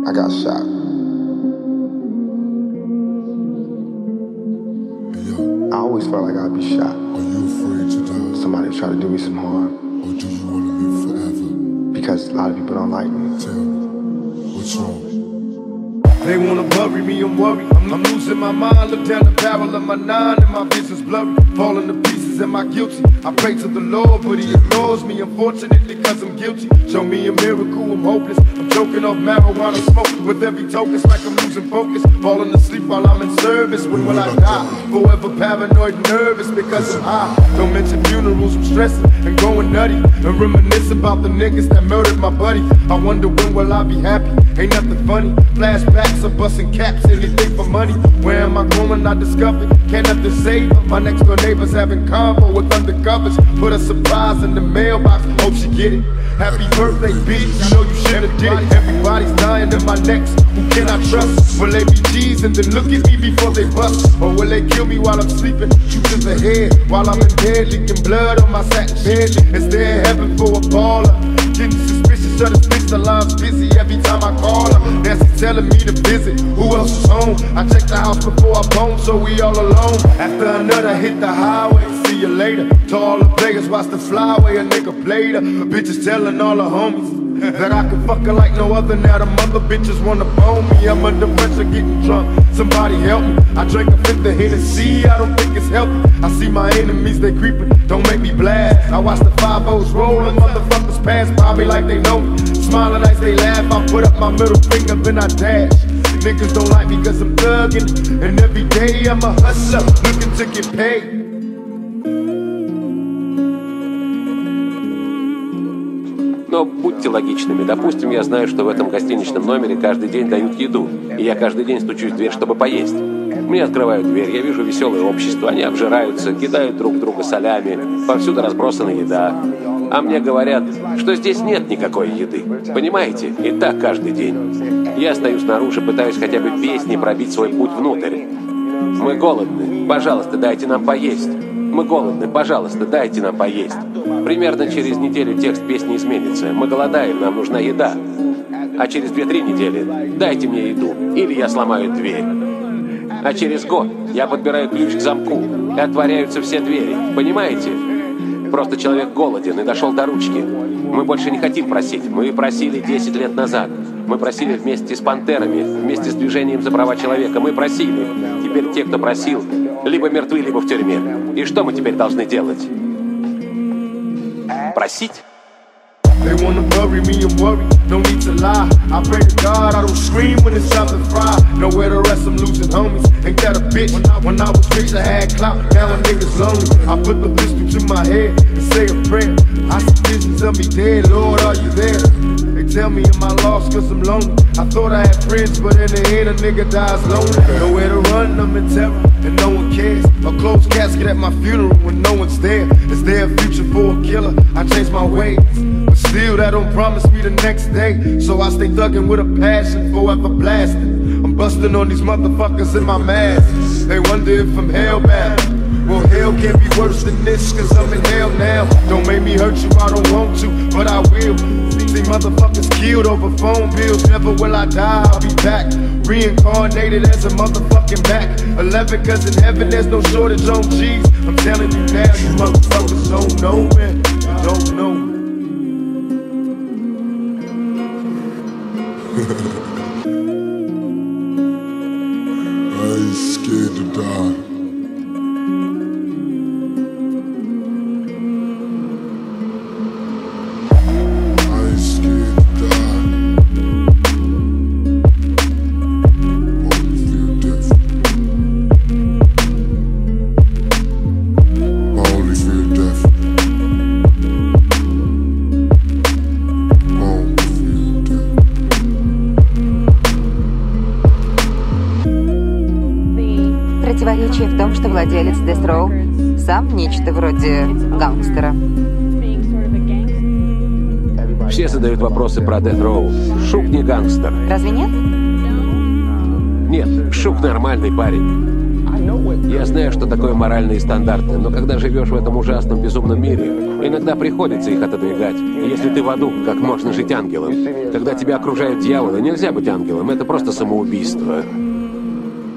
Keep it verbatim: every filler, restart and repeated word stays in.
I got shot. I always felt like I'd be shot. Are you afraid to die? Somebody tried to do me some harm. Or do you want to live forever? Because a lot of people don't like me. Tell me, what's wrong? They wanna bury me, I'm worried. I'm, I'm losing my mind. Look down the barrel of my nine and my vision's blurry. Falling to pieces, am I guilty? I pray to the Lord, but he ignores me, unfortunately, cause I'm guilty. Show me a miracle, I'm hopeless. I'm choking off marijuana smoke. With every token, it's like I'm losing focus. Falling asleep while I'm in service. When will I die? Forever paranoid and nervous because I'm high. Don't mention funerals, I'm stressing and going nutty. And reminisce about the niggas that murdered my buddy. I wonder when will I be happy? Ain't nothing funny. Flashbacks of busting caps, anything for money. Where am I going? I discovered. Can't nothing save her. My next door neighbors having convo with undercovers. Put a surprise in the mailbox. Hope she get it. Happy birthday, bitch. You know you should've did it. Everybody's dying in my next. Who can I trust? Will they be G's and then look at me before they bust? Or will they kill me while I'm sleeping? Shoot to the head while I'm in bed, leaking blood on my satin bed. Is there heaven for a baller? Getting suspicious of this bitch, the line's busy every time I call her. Nancy telling me to visit, who else is home? I checked the house before I bone, so we all alone. After another hit the highway, see you later. To all the players, watch the flyway, a nigga played her. Bitches telling all the homies that I can fuck her like no other. Now the mother bitches wanna bone me. I'm under pressure getting drunk, somebody help me. I drank a fifth of Hennessy, I don't think it's healthy. I see my enemies, they creeping, don't make me blast. I watch the five O's rolling, motherfuckers pass by me like they know me. Smiling as they laugh, I put up my middle finger, then I dash. Niggas don't like me cause I'm thugging, and every day I'm a hustler, looking to get paid. Но будьте логичными. Допустим, я знаю, что в этом гостиничном номере каждый день дают еду, и я каждый день стучусь в дверь, чтобы поесть. Мне открывают дверь, я вижу веселое общество, они обжираются, кидают друг друга солями, повсюду разбросана еда. А мне говорят, что здесь нет никакой еды. Понимаете? И так каждый день. Я стою снаружи, пытаюсь хотя бы песней пробить свой путь внутрь. Мы голодны, пожалуйста, дайте нам поесть. Мы голодны, пожалуйста, дайте нам поесть. Примерно через неделю текст песни изменится. Мы голодаем, нам нужна еда. А через две-три недели дайте мне еду, или я сломаю дверь. А через год я подбираю ключ к замку, и отворяются все двери. Понимаете? Просто человек голоден и дошел до ручки. Мы больше не хотим просить. Мы просили десять лет назад. Мы просили вместе с пантерами, вместе с движением за права человека. Мы просили. Теперь те, кто просил, либо мертвы, либо в тюрьме. И что мы теперь должны делать? Просить? They wanna bury me and worry, no need to lie. I pray to God I don't scream when it's time to fry. Nowhere to rest, I'm losing homies. Ain't that a bitch? When I, when I was rich, I had clout. Now a nigga's lonely. I put the pistol to my head and say a prayer. I see visions of me dead, Lord, are you there? They tell me am I lost cause I'm lonely. I thought I had friends, but in the end a nigga dies lonely. Nowhere to run, I'm in terror, and no one cares. A closed casket at my funeral when no one's there. Is there a future for a killer? I changed my ways, but still that don't promise me the next day. So I stay thugging with a passion, forever blasting. I'm busting on these motherfuckers in my mask. They wonder if I'm hellbound. Well, hell can't be worse than this, cause I'm in hell now. Don't make me hurt you, I don't want to, but I will. See motherfuckers killed over phone bills. Never will I die, I'll be back. Reincarnated as a motherfucking back. Eleven, cause in heaven there's no shortage on G's. I'm telling you now, you motherfuckers don't know, man. You don't know. I ain't scared to die. Противоречие в том, что владелец Death Row сам нечто вроде гангстера. Все задают вопросы про Death Row. Шук не гангстер. Разве нет? Нет, Шук нормальный парень. Я знаю, что такое моральные стандарты, но когда живешь в этом ужасном, безумном мире, Иногда приходится их отодвигать. И если ты в аду, как можно жить ангелом? Когда тебя окружают дьяволы, нельзя быть ангелом, это просто самоубийство.